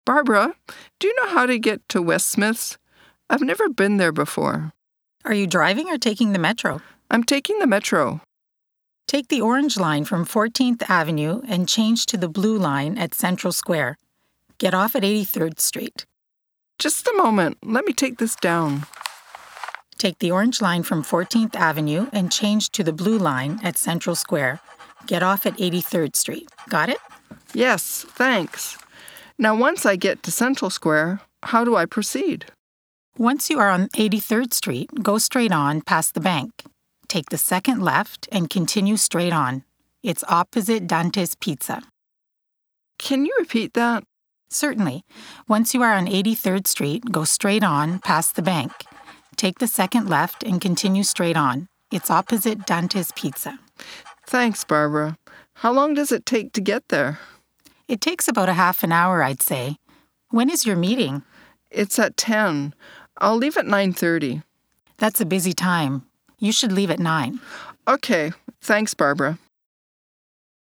Barbara, do you know how to get to West Smiths? I've never been there before. Are you driving or taking the metro? I'm taking the metro. Take the orange line from 14th Avenue and change to the blue line at Central Square. Get off at 83rd Street. Just a moment. Let me take this down. Take the orange line from 14th Avenue and change to the blue line at Central Square. Get off at 83rd Street. Got it? Yes, thanks. Now, once I get to Central Square, how do I proceed? Once you are on 83rd Street, go straight on past the bank. Take the second left and continue straight on. It's opposite Dante's Pizza. Can you repeat that? Certainly. Once you are on 83rd Street, go straight on past the bank. Take the second left and continue straight on. It's opposite Dante's Pizza. Thanks, Barbara. How long does it take to get there? It takes about a half an hour, I'd say. When is your meeting? It's at 10. I'll leave at 9:30. That's a busy time. You should leave at 9. Okay. Thanks, Barbara.